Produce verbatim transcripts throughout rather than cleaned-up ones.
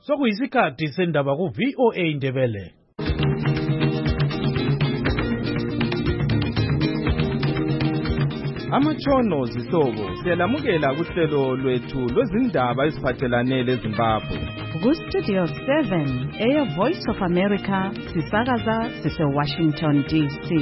sokuyisikhathi sendaba ku V O A Indebele. Amatshono zihlobo siyalamukela kuhlelo lwethu lwezindaba eziphathelane leZimbabwe. Ku-Studio seven, Air Voice of America, sisakaza sise-Washington D C.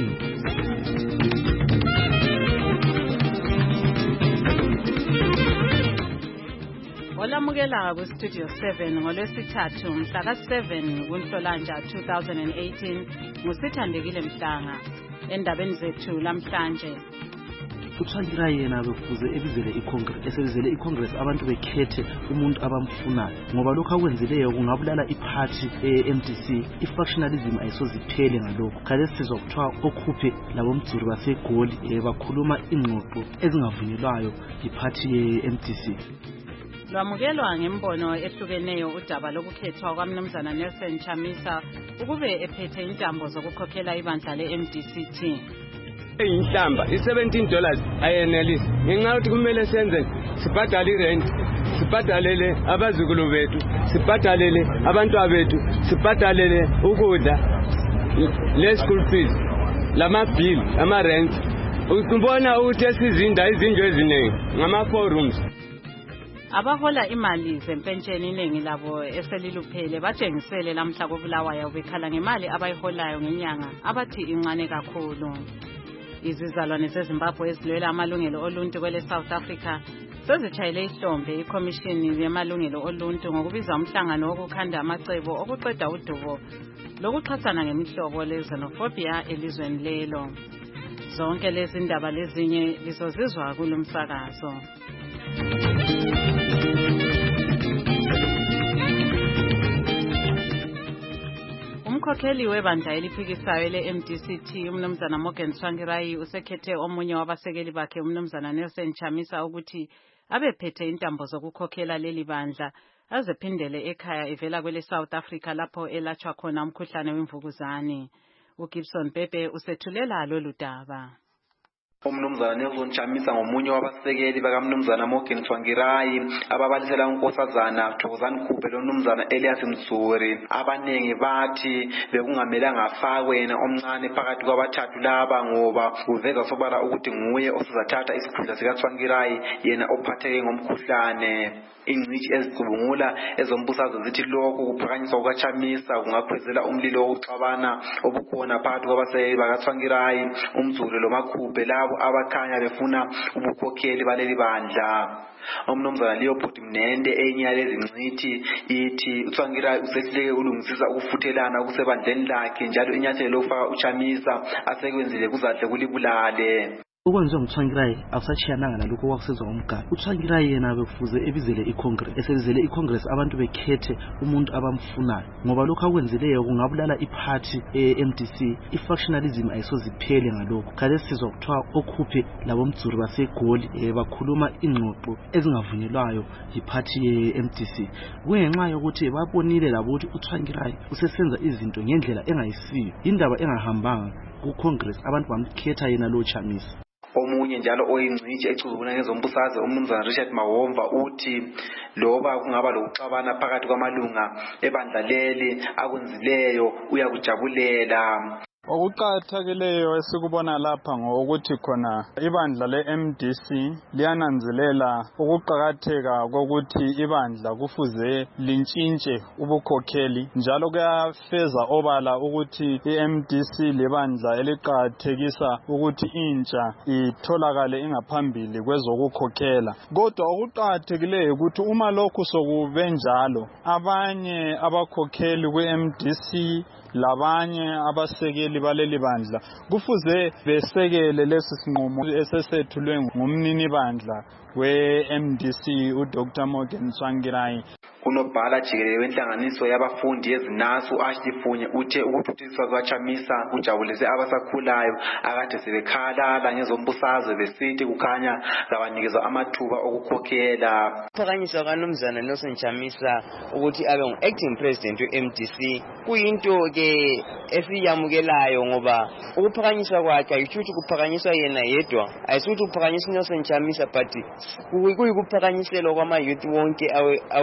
Olamukela ku-Studio seven ngolwesithathu mhla ka seven kuNhlolanja two thousand eighteen ngusithandekile Mhlanga. Endabeni zethu lamhlanje, uThwangira yena befuze ebizele iCongress esebizele iCongress abantu bekhethe umuntu abamfunayo ngoba lokho akwenzileyo kungabulala iparty e-M D C. Ifactionalism ayisoziphele ngalokho. Kale sizwa kuthiwa okhuphe labo mdzuri baseGoli bakhuluma ingxoxo ezingavunyelwayo iparty ye-M D C. lwamukelwa ngembono ehlukeneyo udaba lokukhethwa kwaMnumzana Nelson Chamisa ukube ephethe intambo zokukhokhela ibandla le-M D C T. Inhlamba i-seventeen dollars ayenelisi ngenxa yokuthi kumele senze sibhadale irent, sibhadalele abazukulu bethu, sibhadalele abantwana bethu, sibhadalele ukudla, le school fees, lama bill, ama rent. Ukubona ukuthi esizinda izindlu eziningi ngama four rooms. Abahola imali zempentsheni iningi labo eseliluphele batshengisele lamhla koBulawayo bekhala ngemali abayiholayo ngenyanga abathi incane kakhulu. Izizalwane zeZimbabwe ezilwela amalungelo oluntu kwele South Africa sezitshayele ihlombe iCommission yamalungelo oluntu ngokubiza umhlangano wokukhanda amacebo okuqeda udubo lokuxhasana ngemihlobo le-xenophobia elizweni lelo. Zonke lezi ndaba lezinye lizozizwa kulomsakazo. Umkhokheli webandla eliphikisayo le-M D C T uMnumzana Morgan Tsvangirai usekhethe omunye wabasekeli bakhe uMnumzana Nelson Chamisa ukuthi abephethe intambo zokukhokhela leli bandla azephindele ekhaya evela kwele South Africa lapho elatshwa khona umkhuhlane wemvukuzane. uGibson Pepe usethulela lolu daba. uMnumzana Nelson Chamisa ngomunye wabasekeli bakaMnumzana Morgan Tsvangirai ababalisela unkosazana Thokozani Khube loMnumzana Elias Mtsuri. Abanengi bathi bekungamelanga afakwe yena omncane phakathi kwabathathu laba ngoba uveza sobala ukuthi nguye osizathatha isikhundla sikaTsvangirai yena ophatheke ngomkhuhlane. Ingcitshi ezicubungula ezombusazwe zithi lokho kuphakanyiswa kukaChamisa kungakhwezela umlilo wokuxabana obukhona phakathi kwabasekeli bakaTsvangirai, uMtsuri loMakhube labo abakhanya befuna ubukhokheli baleli bandla. uMnumzana Leopold Mnende enye yalezi ngcithi ithi uTsvangirai usehleke ulungisisa ukufuthelana okusebandleni lakhe njalo inyathelo lokufaka uChamisa asekwenzile kuzadle kulibulale. Ukwenziwa nguTsvangirai akusachiyananga nalokho kwakusenzwa ngomgadi. uTsvangirai yena befuze ebizele iCongress esebizele iCongress abantu bekhethe umuntu abamfunayo ngoba lokho akwenzileyo kungabulala iparty e-M D C. Ifactionalism ayisoziphele ngalokho. Kale sizwa kuthiwa okhuphe labo mdzuri baseGoli bakhuluma ingxoxo ezingavunyelwayo iparty ye-M D C. Kungenxa yokuthi babonile labo ukuthi uTsvangirai usesenza izinto ngendlela engayisiyo, indaba engahambanga kuCongress abantu bamkhetha yena lo Chamisa. Omunye njalo oyingcitshi ecuzubula ngezombusazwe uMnumzana Richard Mawomva uthi loba kungaba lokuxabana phakathi kwamalunga ebandla leli akwenzileyo uyakujabulela. Okuqakathekileyo esikubona lapha ngokuthi khona ibandla le-M D C liyananzelela ukuqakatheka kokuthi ibandla kufuze lintshintshe ubukhokheli njalo kuyafeza obala ukuthi i-M D C libandla eliqakathekisa ukuthi intsha itholakale ingaphambili kwezokukhokhela. Kodwa okuqakathekileyo ukuthi uma lokhu sokube njalo abanye abakhokheli kwe-M D C labanye abasekeli baleli bandla kufuze besekele lesi sinqumo esesethulwe ngumnini bandla we-M D C uDr Morgan Tsvangirai. Unobhala jikelele wenhlanganiso yabafundi yeZinasu Ashlifunye uthe ukuthuthukiswa kwaChamisa kujabulise abasakhulayo akade sebekhalala ngezombusazwe besithi kukhanya zabanikezwa amathuba okukhokhela. Ukuphakanyiswa kaMnumzana Nelson Chamisa ukuthi abe ngu-acting president we-M D C kuyinto ke esiyamukelayo ngoba ukuphakanyiswa kwakhe ayisho ukuthi kuphakanyiswa yena yedwa, ayisho ukuthi kuphakanyiswa Nelson Chamisa but kuyikuphakanyisela kwama-youth wonke awelizwe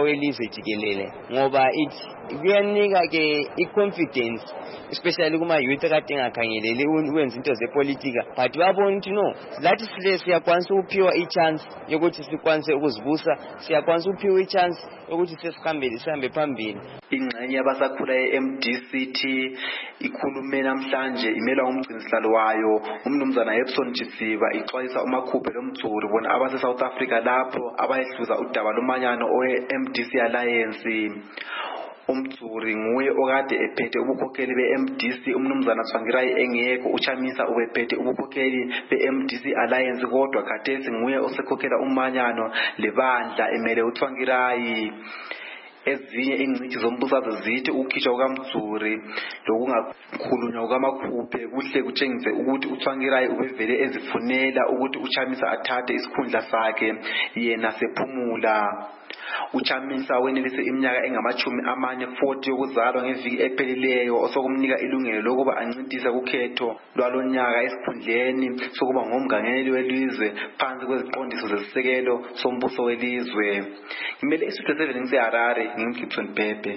jikelele ngoba it kuyanika ke i-confidence especially kuma youth kade ngakhangeleli ukwenza into zepolitika but babona ukuthi no lathi sile siyakwanisa ukuphiwa i-chance yokuthi sikwanise ukuzibusa siyakwanisa ukuphiwa i-chance yokuthi sesihambele sihambe phambili. Ingxenye yabasakhula e-M D C T ikhulume namhlanje imelwa ngumgcinisihlalo wayo umnumzana Epson Chisiba ixwayisa umakhuphe lomdzuri bona abase South Africa lapho abayehluza udaba lomanyano owe-M D C Alliance. Umdzuri nguye okade ephethe ubukhokheli be-M D C umnumzana Tsvangirai engekho uChamisa ubephethe ubukhokheli be-M D C Alliance kodwa khathesi nguye osekhokhela umanyano lebandla emele uTsvangirai. Ezinye ingcithi zombusazwe zithi ukukhishwa kukaMdzuri lokungakhulunywa kukaMakhuphe kuhle kutshengise ukuthi uTsvangirai ubevele ezifunela ukuthi uChamisa athathe isikhundla sakhe yena sephumula. uChamisa wenelise iminyaka engamachumi amane forty yokuzalwa ngeviki ephelileyo osokumnika ilungelo lokuba ancintise kukhetho lwalonyaka esikhundleni sokuba ngomngangeli welizwe phansi kweziqondiso zesisekelo sombuso welizwe. Ngimele isitho seven ngiseHarare ngimGibson Bhebhe.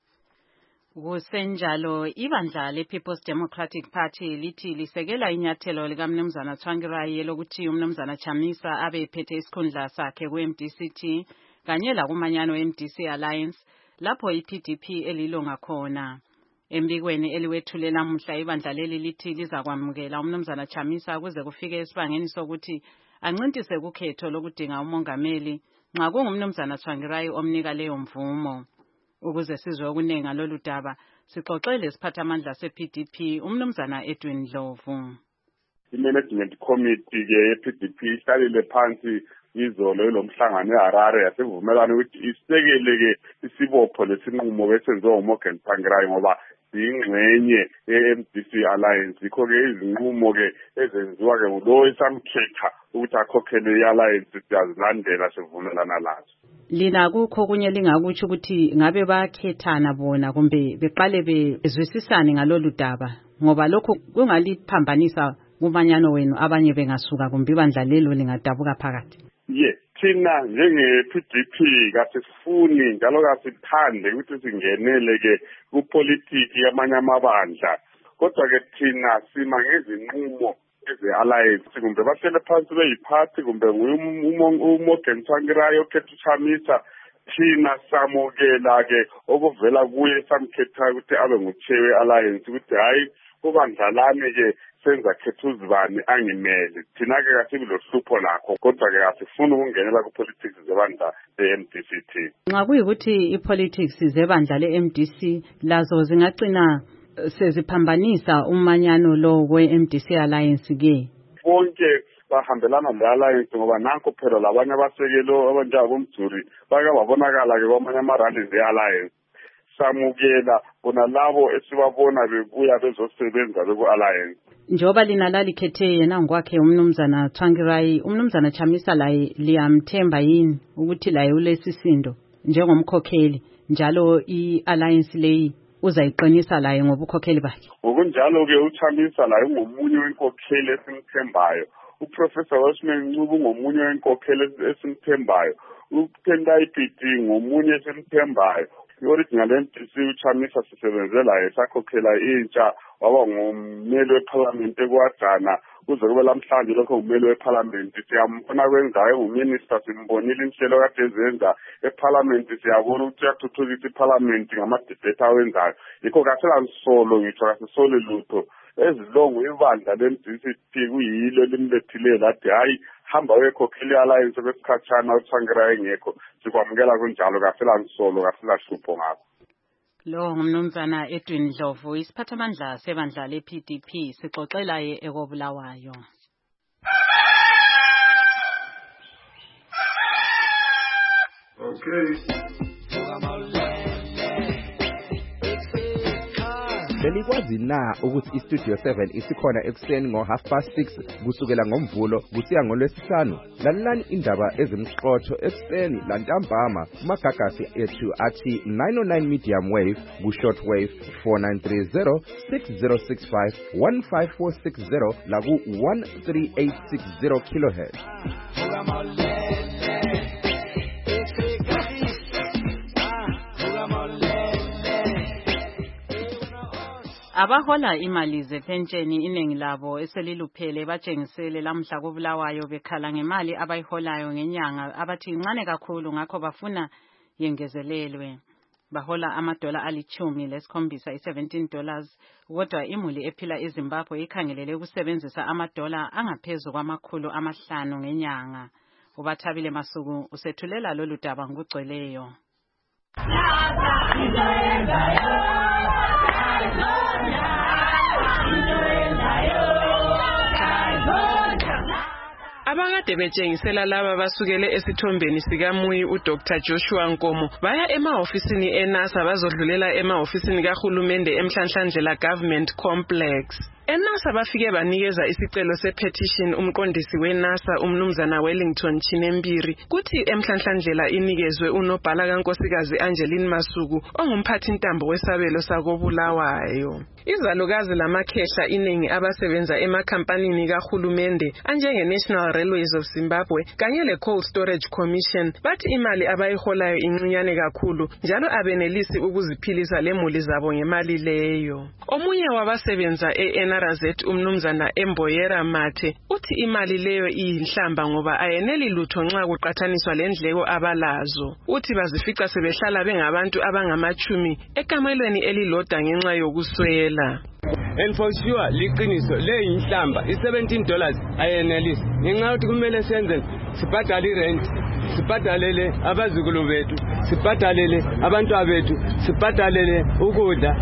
Kusenjalo ibandla le-People's Democratic Party lithi lisekela inyathelo likaMnumzana Tsvangirai lokuthi uMnumzana Chamisa abe ephethe isikhundla sakhe ku-M D C T kanye lakumanyano we-M D C Alliance lapho i-P D P elilonga khona. Embikweni eliwethulela namuhla ibandla leli lithi lizakwamukela uMnumzana Chamisa kuze kufike esibangeni sokuthi ancintise kukhetho lokudinga umongameli nxa kungumnumzana Tsvangirai omnika leyo mvumo. Ukuze sizwe okunengi ngalolu daba sixoxele siphathamandla se-P D P umnumzana Edwin Ndlovu. I-Management Committee ke ye-P D P ihlalile phansi izolo lomhlangano eHarare yasivumelana ukuthi isekele ke isibopho lesinqumo besenziwa uMorgan Tsvangirai ngoba ingxenye ye-M D C Alliance ikho ke izinqumo ke ezenziwa ke ngulo esamkhetha ukuthi akhokhele i-alliance siyazilandela sivumelana lazo. Lina kukho kunye lingakutsho ukuthi ngabe bakhethana bona kumbe beqale bezwisisane ngalolu daba ngoba lokho kungaliphambanisa kumanyano wenu abanye bengasuka kumbe ibandla lelo lingadabuka phakathi. Ye thina njenge-P D P kasifuni njalo kasithande ukuthi singenele ke kupolitiki yamanye amabandla kodwa ke thina sima ngezinqumo eze-alliance kumbe bahlele phansi beyiphathi kumbe uMorgan Tsvangirai okhetha uChamisa thina samukela ke okuvela kuye samkhetha ukuthi abe nguchair we-alliance ukuthi hayi kubandlalane ke senza khetha uzibani angimele thina ke kasibi lohlupho lakho kodwa ke asifuni ukungenela ku-politics zebandla le-M D C T. Nxa kuyikuthi i-politics zebandla le-M D C lazo zingagcina seziphambanisa umanyano lo we-M D C Alliance ke bonke bahambelana le-alliance ngoba nanko phela labanye abasekelo abanjengabomdzuri bake babonakala ke kwamanye ama-rallies e-alliance. Samukela bona labo esibabona bebuya bezosebenza beku-alliance. Njoba lina lalikhethe yena ngokwakhe umnumzana Tsvangirai umnumzana Chamisa laye liyamthemba yini ukuthi laye ulesisindo njengomkhokheli njalo i-alliance leyi uzayiqinisa laye ngobukhokheli bakhe? Ngokunjalo ke uChamisa laye ngomunye wenkokheli esimthembayo. uProfessor Washman Ncube ngomunye wenkokheli esimthembayo. uTendai Biti ngomunye esimthembayo. I-original M D C uChamisa sisebenzela esakhokhela intsha waba ngumeli weParliament ekwadana kuze kube lamhlanje lokho ngumeli weParliament siyambona kwenzayo nguminister simbonile inhlelo kade ezenza eParliament siyabona ukuthi uyathuthukisa iParliament ngamadebate awenzayo yikho kasela solo ngitsho kasisole lutho ezilongo ibandla le-M D C T kuyilo limlethile lathi hayi hamba wekhokheli alliance kwesikhatshana uTsvangirai engekho sikwamukela kunjalo kasela solo kasela hlupho ngakho. Lo ngumnumzana Edwin Ndlovu isiphathamandla sebandla le-P D P sixoxela ye ekobulawayo. Okay. Belikwazi na ukuthi iStudio seven isikhona ekuseni ngo half past six kusukela ngomvulo kusiya ngolwesihlanu. Lalelani indaba ezimxotho ekuseni lantambama kumagagasi ethu athi nine oh nine medium wave ku short wave four nine three zero six zero six five one five four six zero la ku one three eight six zero kilohertz. Abahola imali zepentsheni iningi labo eseliluphele batshengisele lamhla koBulawayo bekhala ngemali abayiholayo ngenyanga abathi incane kakhulu ngakho bafuna yengezelelwe. Bahola amadola alichumi lesikhombisa i-seventeen dollars kodwa imuli ephila eZimbabwe ikhangelele ukusebenzisa amadola angaphezu kwamakhulu amahlanu ngenyanga. Ubathabile Masuku usethulela lolu daba ngokugcweleyo. Abakade betshengisela laba basukele esithombeni sikaMuyi uDoctor Joshua Nkomo baya emahofisini eNASA bazodlulela emahofisini kahulumende eMhlanhlandlela Government Complex. eNASA bafike banikeza isicelo sepetition umqondisi weNASA umnumzana Wellington Chinembiri kuthi eMhlanhlandlela inikezwe unobhala kaNkosikazi Angeline Masuku ongumphathi ntambo wesabelo sakoBulawayo. Izalukazi lamakhehla iningi abasebenza emakhampanini kahulumende anjenge National Railways of Zimbabwe kanye le Cold Storage Commission bathi imali abayiholayo incinyane kakhulu njalo abenelisi ukuziphilisa lemuli zabo ngemali leyo. Omunye wabasebenza eN R Z umnumzana Emboyera Mathe uthi imali leyo iyinhlamba ngoba ayeneli lutho nxa kuqathaniswa lendleko abalazo. Uthi bazifica sebehlala bengabantu abangamachumi ekamelweni elilodwa ngenxa yokuswela. And for sure liqiniso le yinhlamba i-seventeen dollars ayenelisi ngenxa yokuthi kumele senze sibhadale irent sibhadalele abazukulu bethu sibhadalele abantwana bethu sibhadalele ukudla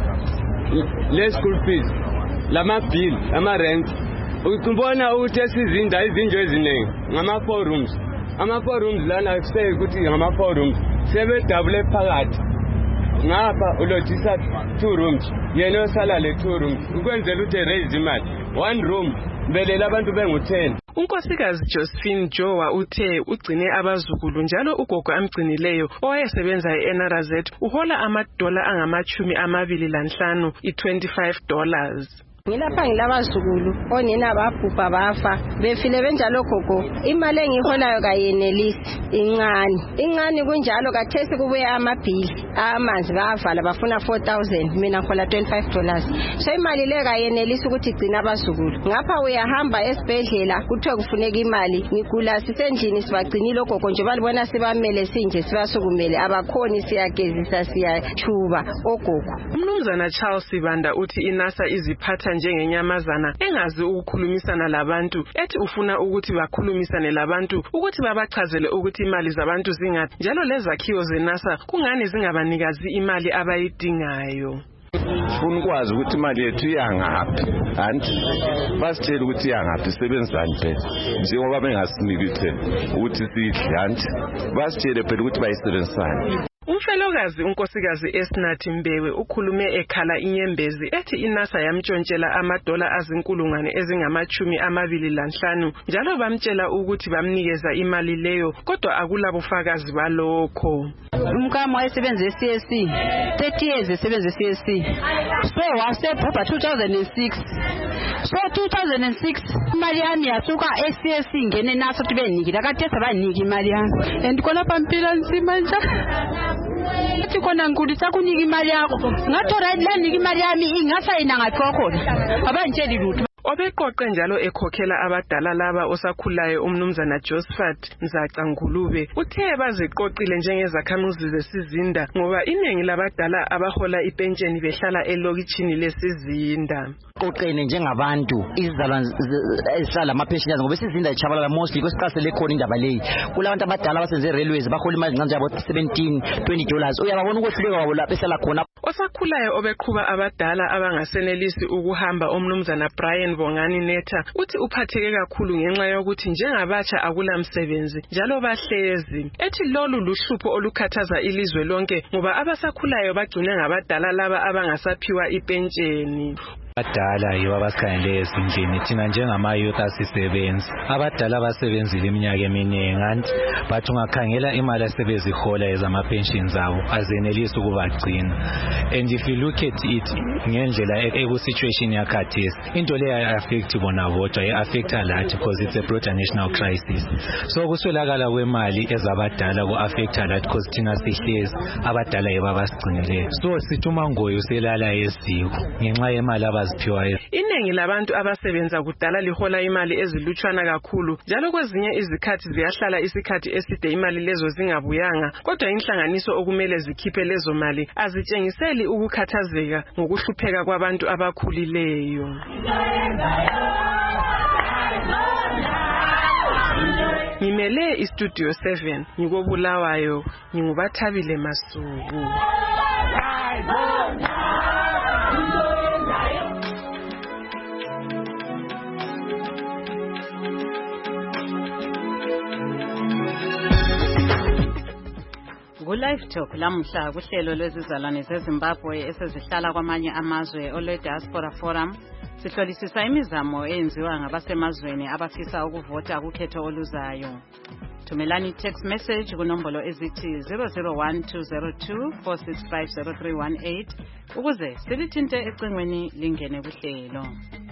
le school fees lama bill ama rent ukubona ukuthi esizinda izinto eziningi ngama four rooms ama four rooms lana kusey ukuthi ngama four rooms sebe double phakathi ngapha ulojisa two rooms yena osala le two rooms ukwenzela ukuthi raise imali one room belela abantu bengu ten. Unkosikazi Josephine Jowa uthe ugcine abazukulu njalo ugogo amgcinileyo owayesebenza eN R Z uhola amadola angamachumi amabili lanhlanu i-twenty-five dollars. Ngilapha ngilabazukulu onina babhubha bafa befile benjalo gogo imali engiholayo kayenelisi incane incane kunjalo kathesi kubuya amabhili amanzi bavala bafuna four thousand mina ngola twenty-five dollars so imali le kayenelisi ukuthi igcina abazukulu ngapha uyahamba esibhedlela kuthiwa kufuneka imali ngigula sisendlini sibagcinile gogo nje balibona sibamele sinje sibasukumele abakhoni siyagezisa siyachuba ogogo. Umnumzana Charles Sibanda uthi iNASA iziphatha njengenyamazana engazi ukukhulumisana labantu ethi ufuna ukuthi bakhulumisane labantu ukuthi babachazele ukuthi imali zabantu zingaphi njalo lezakhiwo zeNASA kungani zingabanikazi imali abayidingayo. Funa ukwazi ukuthi imali yethu iyangaphi anti basitshela ukuthi iyangaphi sebenzani phela njengoba bengasiniki thina ukuthi sidle anti basitshele phela ukuthi bayisebenzisane. Umfelokazi unkosikazi Esnathi Mbewe ukhulume ekhala inyembezi ethi iNASA yamtshontshela amadola azinkulungwane ezingamachumi amabili lanhlanu njalo bamtshela ukuthi bamnikeza imali leyo kodwa akulabufakazi balokho. Umkama wayesebenza e-C S C thirty years esebenza e-C S C so wasebhubha two thousand six so two thousand six imali yami yasuka e-C S C ngene naso ukuthi benikile kade sabaniki imali yami and khona pampila nzima nje athi khona ngulisa kunika imali yakho ngathora lenika imali yami ingasayina ngakhona abantsheli lutho. Obeqoqe njalo ekhokhela abadala laba osakhulayo umnumzana Josephat Nzaca Ngulube uthe baziqoqile njengezakhamuzi zesizinda ngoba iningi labadala abahola ipentsheni behlala elokitshini lesizinda. Qoqene njengabantu izizalwa ezihlala amapensioners ngoba isizinda ichabalala mostly kwesiqasele khona indaba leyi kulabantu abadala abasenze railways bahola imali ezincane yabo seventeen twenty dollars uyababona ukwehluleka kwabo lapha esala khona. Osakhulayo obeqhuba abadala abangasenelisi ukuhamba omnumzana Brian Bongani Netha uthi uphatheke kakhulu ngenxa yokuthi njengabatsha akulamsebenzi njalo bahlezi ethi lolu luhlupho olukhathaza ilizwe lonke ngoba abasakhulayo bagcine ngabadala laba abangasaphiwa ipentsheni. Abadala yibo abasikhangele ezindlini thina njengama youth asisebenzi. Abadala abasebenzile iminyaka eminingi anti bathi ungakhangela imali asebezihola ezama pensions abo azenelisi ukubagcina. And if you look at it ngendlela eku situation yakhathesi into leyo affect bona bodwa i affect a lot because it's a broader national crisis. So kuswelakala kwemali ezabadala ku affect a lot because thina sihlezi abadala yibo abasigcinileyo. So sithi umangoyo uselala eziko ngenxa yemali abaziphiwayo. Iningi labantu abasebenza kudala lihola imali ezilutshwana kakhulu njalo kwezinye izikhathi ziyahlala isikhathi eside imali lezo zingabuyanga, kodwa inhlanganiso okumele zikhiphe lezo mali azitshengiseli ukukhathazeka ngokuhlupheka kwabantu abakhulileyo. Ngimele istudio seven ngikobulawayo ngingubathabile Masuku. Ku-Live Talk lamuhla kuhlelo lwezizalwane zeZimbabwe esezihlala kwamanye amazwe olwe Diaspora Forum sihlolisisa imizamo eyenziwa ngabasemazweni abafisa ukuvota kukhetho oluzayo. Thumelani text message kunombolo ezithi zero zero one two zero two four six five zero three one eight ukuze silithinte ecingweni lingene kuhlelo.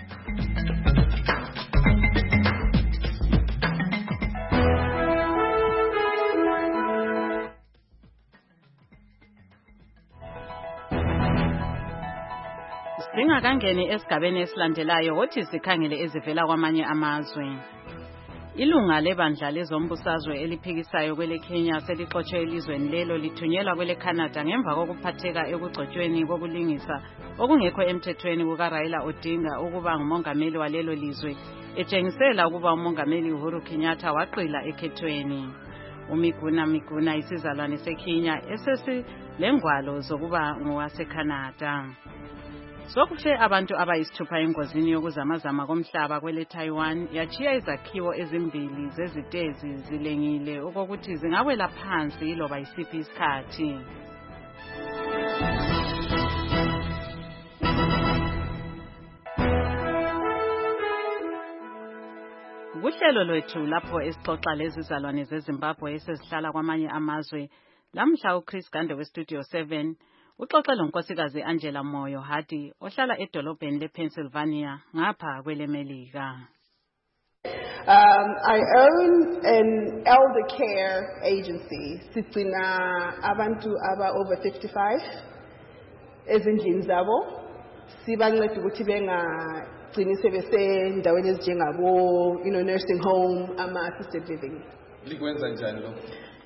Singakangeni esigabeni esilandelayo wothi sikhangele ezivela kwamanye amazwe. Ilunga lebandla lezombusazwe eliphikisayo kwele Kenya selixotshe elizweni lelo lithunyelwa kwele Canada ngemva kokuphatheka ekugcotshweni kokulingisa okungekho emthethweni kuka Raila Odinga ukuba ngumongameli walelo lizwe, etshengisela ukuba umongameli Uhuru Kenyatta waqila ekhethweni. Umiguna Miguna isizalwane seKenya esesi lengwalo zokuba ngowaseCanada. Sokuhle abantu abayisithupha engozini yokuzamazama komhlaba kwele Taiwan yachiya izakhiwo ezimbili zezitezi zilengile okokuthi zingawela phansi loba isiphi isikhathi. Kuhlelo lwethu lapho esixoxa lezizalwane zeZimbabwe esezihlala kwamanye amazwe lamhla uChris Gande westudio seven uxoxe lonkosikazi Angela Moyo Hadi ohlala edolobheni lePennsylvania ngapha kwelemelika. Um, I own an elder care agency. Sigcina abantu aba over fifty-five ezindlini zabo. Sibanceda ukuthi bengagcini sebesendaweni ezinjengabo, you know, nursing home ama assisted living. Likwenza njani lo?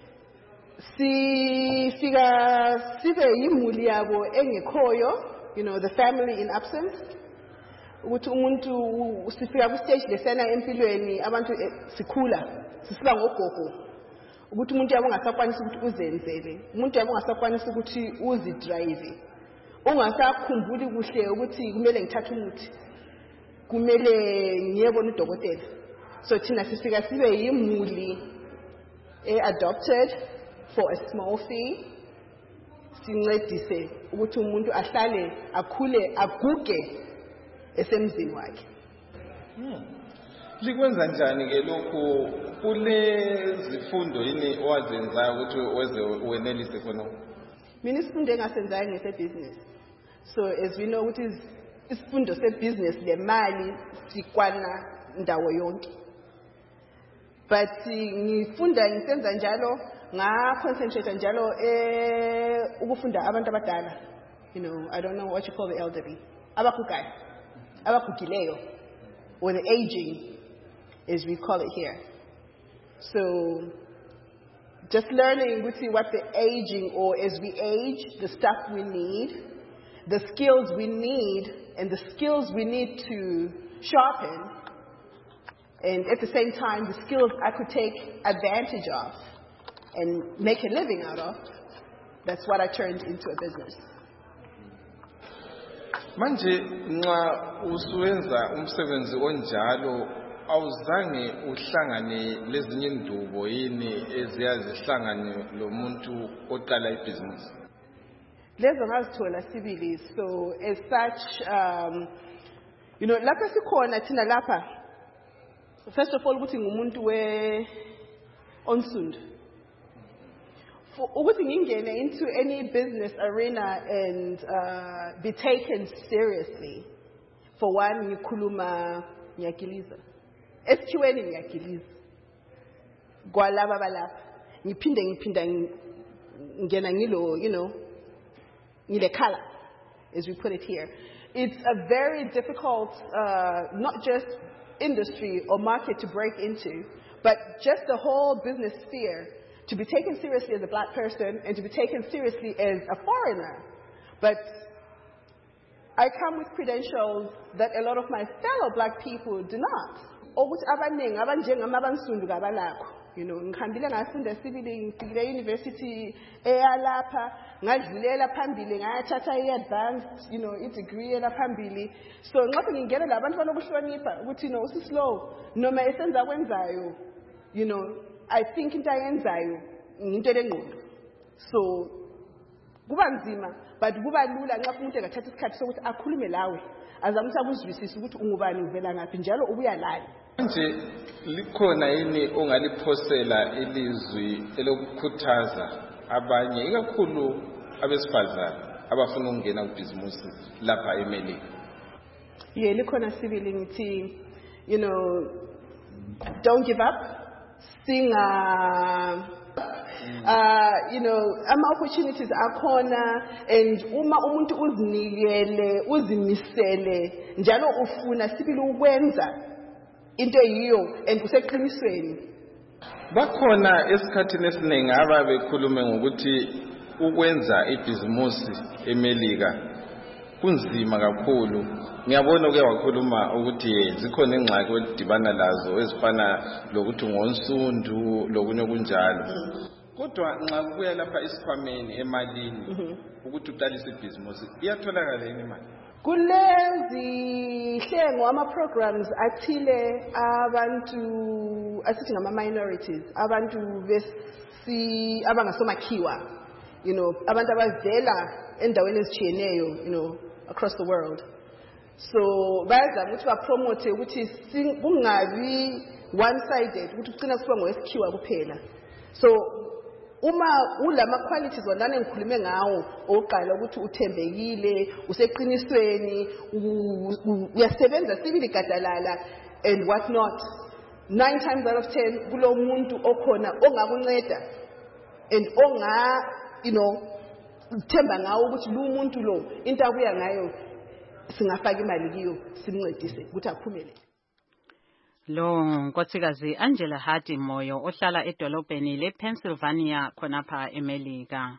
Sifika sibe yimuli yabo engekhoyo, you know, the family in absence. Ukuthi umuntu sifika ku stage lesena empilweni abantu sikhula sisiba ngogogo ukuthi umuntu yabo ungasakwanisa ukuthi uzenzele, umuntu yabo ungasakwanisa ukuthi uzi drive, ungasakhumbuli kuhle ukuthi kumele ngithathe umuthi, kumele ngiyebona udokotela. So thina sifika sibe yimuli adopted for a small fee, sincedise ukuthi umuntu ahlale akhule aguge esemzini wakhe. Hmm. Likwenza njani ke lokho kule zifundo yini owazenzayo ukuthi weze wenelise khona? Mina isifundo engasenzayo ngese business. So as we know ukuthi isifundo se business le mali sikwana ndawo yonke. But ngifunda ngisenza njalo nga concentrate njalo eh ukufunda abantu abadala. You know, I don't know what you call the elderly. Abakugayo. Abakugileyo, or the aging, as we call it here. So, just learning with what the aging, or as we age, the stuff we need, the skills we need, and the skills we need to sharpen, and at the same time, the skills I could take advantage of and make a living out of. That's what I turned into a business. Manje nxa usuwenza umsebenzi onjalo awuzange uhlangane lezinye indubo yini eziyazihlangane lomuntu oqala ibhizinisi? Lezo ngazithola sibili. So as such, um, You know, lapha sikhona thina lapha. First of all, ukuthi ngumuntu we onsundu. For ukuthi ngingene into any business arena and uh, be taken seriously. For one, ngikhuluma ngiyagiliza. Esikhiweni ngiyagiliza. Kwalaba balapha. Ngiphinde ngiphinda ngena ngilo, you know, ngile khala, as we put it here. It's a very difficult, uh, not just industry or market to break into, but just the whole business sphere to be taken seriously as a black person and to be taken seriously as a foreigner. But I come with credentials that a lot of my fellow black people do not. Ukuthi abaningi abanjengami abansundu kabalakho. You know, ngihambile ngafunda civil ngifikile university eyalapha ngadlulela phambili ngayathatha i-advanced, you know, i-degree elaphambili. So nxa ngingena labantu banokuhlonipha ukuthi no usislow noma esenza kwenzayo, you know, I think into ayenzayo into lengqondo. So kuba nzima but kuba lula nxa umuntu engathatha isikhathi sokuthi akhulume lawe azama ukuthi akuzwisise ukuthi ungubani uvela ngaphi njalo ubuya lani. Nje likhona yini ongaliphosela ilizwi elokukhuthaza abanye ikakhulu abesifazane abafuna ukungena kubhizimusi lapha eMelika? Yeah, likhona sibili ngithi, you know, don't give up. Singa Uh, you know, ama opportunities akhona, and uma umuntu uzinikele uzimisele njalo ufuna sibili ukwenza into yiyo and useqinisweni. Bakhona esikhathini esiningi ababekhulume ngokuthi ukwenza ibhizimusi eMelika kunzima kakhulu. Ngiyabona uke wakhuluma ukuthi zikhona ingxaki odibana lazo ezifana lokuthi ngonsundu lokunye kunjalo. Kodwa nxa kubuya lapha isikhwameni emalini ukuthi uqalise ibhizimusi iyatholakala yini imali? Kulezi hlengo ama programs athile abantu asithi ngama minorities, abantu besi abangasomakhiwa, you know, abantu abavela endaweni ezitshiyeneyo, you know, across the world. So bayazama ukuthi bapromote ukuthi kungabi one sided ukuthi ugcina kusiba ngowesikhiwa kuphela. So uma ulama qualities wonana engikhulume ngawo oqala ukuthi uthembekile, useqinisweni, uyasebenza sibili gadalala and what not, nine times out of ten kulo muntu okhona ongakunceda and onga, you know, themba ngawo ukuthi lo muntu lo into akuya ngayo singafaka imali kiyo simncedise ukuthi aphumele. Lo nkosikazi Angela Hardy Moyo ohlala edolobheni lePennsylvania khonapha eMelika.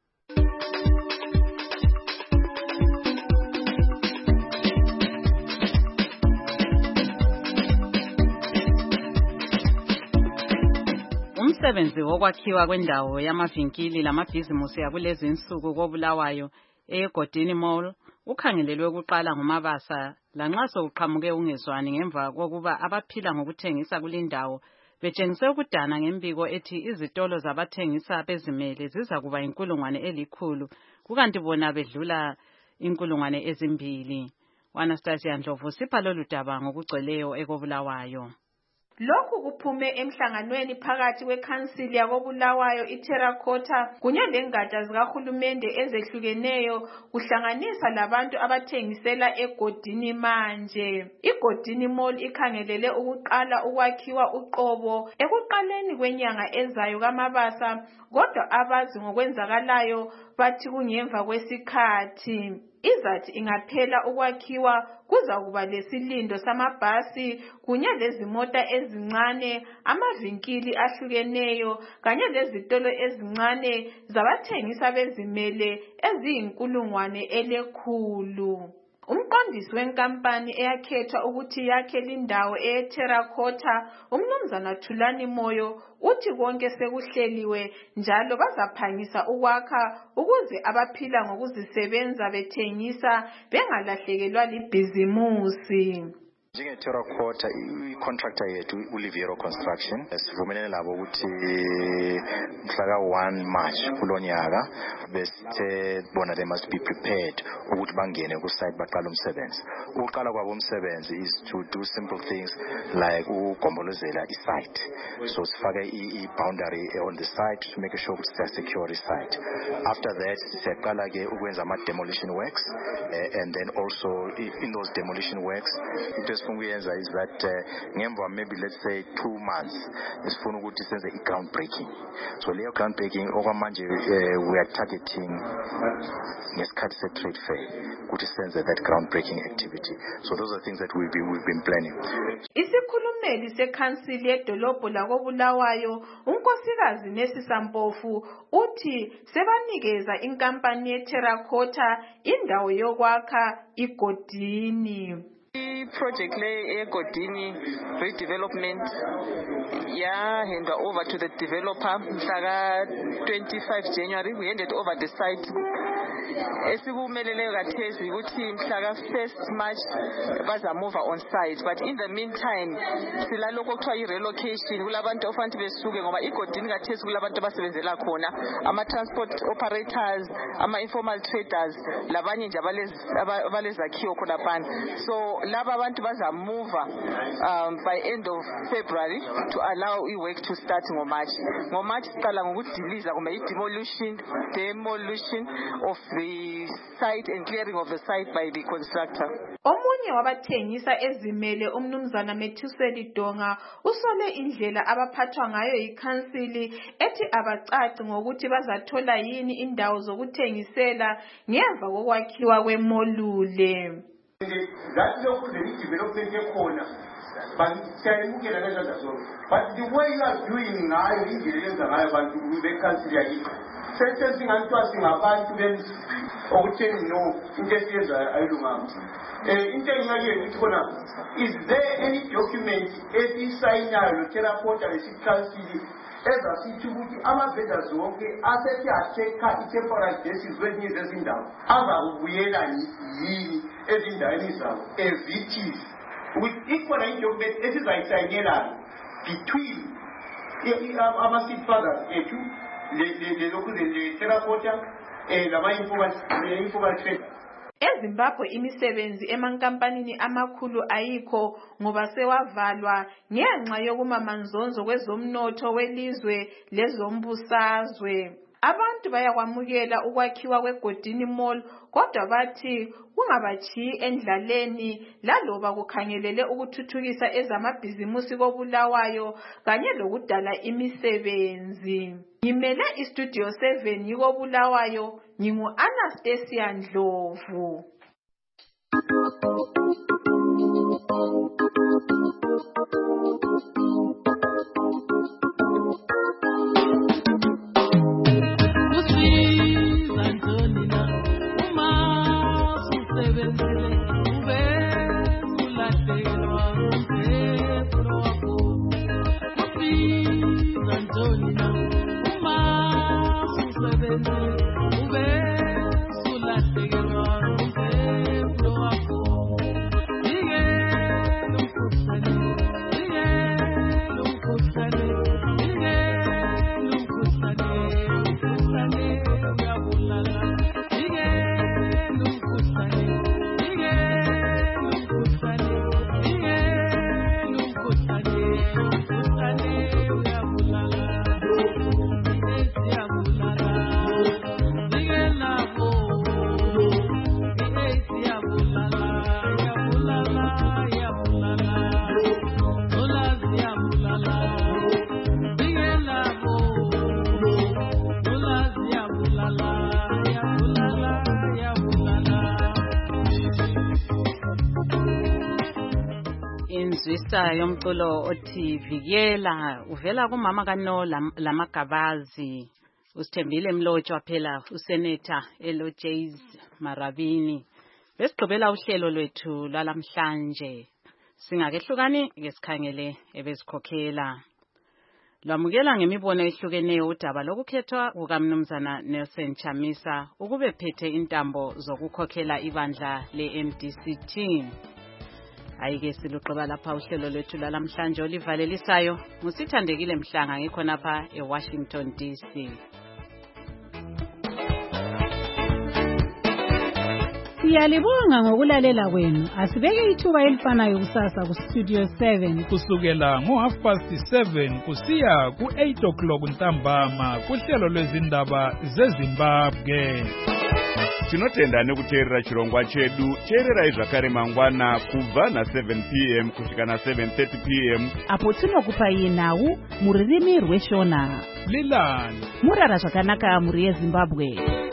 Umsebenzi wokwakhiwa kwendawo yamavinkili lamabhizimusi yakulezi insuku koBulawayo eGodini Mall ukhangelelwe ukuqala ngumabasa lanxa sokuqhamuke ungezwani ngemva kokuba abaphila ngokuthengisa kulindawo betshengise ukudana ngembiko ethi izitolo zabathengisa bezimele ziza kuba inkulungwane elikhulu kukanti bona bedlula inkulungwane ezimbili. Anastasia Ndlovu sipha lolu daba ngokugcweleyo ekoBulawayo. Lokhu kuphume emhlanganweni phakathi kwekhansili yakoBulawayo iTerracotta kunye lengatsha zikahulumende ezehlukeneyo kuhlanganisa labantu abathengisela eGodini manje. IGodini Mall ikhangelele ukuqala ukwakhiwa uqobo ekuqaleni kwenyanga ezayo kaMabasa, kodwa abazi ngokwenzakalayo bathi kungemva kwesikhathi. Izathi ingaphela ukwakhiwa kuza kuba lesilindo samabhasi kunye lezimota ezincane, amavinkili ahlukeneyo kanye lezitolo ezincane zabathengisa bezimele eziyinkulungwane elekhulu. Umqondisi wenkampani eyakhethwa ukuthi yakhe lindawo eTerracotta, umnumzana Thulani Moyo, uthi konke sekuhleliwe njalo bazaphangisa ukwakha ukuze abaphila ngokuzisebenza bethengisa bengalahlekelwa libhizimusi. Njenge-Terracotta i-contractor yethu uLiviero Construction sivumelene labo ukuthi mhla one March kulo nyaka besithe bona they must be prepared ukuthi bangene ku-site baqala umsebenzi. Ukuqala kwabo umsebenzi is to do simple things like ukugombolozela i-site. So sifake i-boundary on the site to make sure ukuthi siya-secure i-site. After that siyaqala ke ukwenza ama-demolition works uh, and then also in those demolition works into esifuna ukuyenza is that uh, ngemva maybe let's say two months esifuna ukuthi senze i-ground breaking. So leyo ground breaking okwamanje uh, we are targeting ngesikhathi se-trade fair ukuthi senze that ground breaking activity. So those are things that we've been, we've been planning. Isikhulumeli sekhansili yedolobho lakobulawayo unkosikazi Nesisa Mpofu uthi sebanikeza inkampani ye-Terracotta indawo yokwakha igodini. Project le egodini redevelopment ya handed over to the developer mhla twenty-five January. We handed over the site. Esikumelele kathezi ukuthi mhla first March baza move on site, but in the meantime silaloko kuthiwa i-relocation kulabantu ofanele besuke ngoba igodini kathezi kulabantu abasebenzela khona ama transport operators, ama informal traders, labanye nje abalezakhiwo khona phana. So laba abantu baza move um, by end of February to allow i-work to start ngo March. Ngo March siqala ngokudiliza kumbe i-demolition demolition of the site and clearing of the site by the constructor. Omunye wabathengisa ezimele umnumzana Methuseli Donga usole indlela abaphathwa ngayo ikhansili ethi abacaci ngokuthi bazathola yini indawo zokuthengisela ngemva kokwakhiwa kwemolule. That local development ekhona but siyayimukela kanjalo zonke, but the way you are doing ngayo indlela yenza ngayo abantu bekhansili yakho sese singantwa singabantu benzi okutheni no into esiyenza ayilunganga. Eh into engiyake ukuthi khona, is there any document esisayinayo lo Terracotta lesikhansili ezasithi ukuthi ama-vendors zonke asethi atheka i-temporary basis kwezinye zezindawo azakubuyela yini ezindaweni zabo evithi ukuthi ikhona i-document esizayisayinelayo between ama-seed fathers ethu lelokhu le-Terracotta lama-informal traders. eZimbabwe imisebenzi emankampanini amakhulu ayikho ngoba sewavalwa ngenxa yokumamanzonzo kwezomnotho welizwe lezombusazwe. Abantu bayakwamukela ukwakhiwa kwegodini mall kodwa bathi kungabachiyi endlaleni laloba kukhangelele ukuthuthukisa ezamabhizimusi kobulawayo kanye lokudala imisebenzi. Ngimele istudio seven yikobulawayo, ngingu Anastasia Ndlovu. Inzwisa yomculo othi Vikela uvela kumama kaNo Lamagabazi, usithembile Mlotshwa phela usenator Elo Jays Marabini. Besigqibela uhlelo lwethu lalamhlanje, singakehlukani ngesikhangele ebezikhokhela. Lwamukela ngemibono ehlukeneyo udaba lokukhethwa kukaMnumzana Nelson Chamisa ukube phethe intambo zokukhokhela ibandla le-M D C T. Ayike siluqoba lapha uhlelo lwethu lalamhlanje olivalelisayo. Musithandekile Mhlanga ngikho napha eWashington D C. Siyalibonga ngokulalela kwenu. Asibeke ithuba elifanayo kusasa ku Studio seven kusukela ngo half past seven kusiya ku eight o'clock ntambama kuhlelo lwezindaba zeZimbabwe. Tinotenda nekuteerera chirongwa chedu. Teererai zvakare mangwana kubva na seven p m kusvika na seven thirty p m apo tinokupa yenhau muririmi rweshona. Lilani murara zvakanaka muri yeZimbabwe.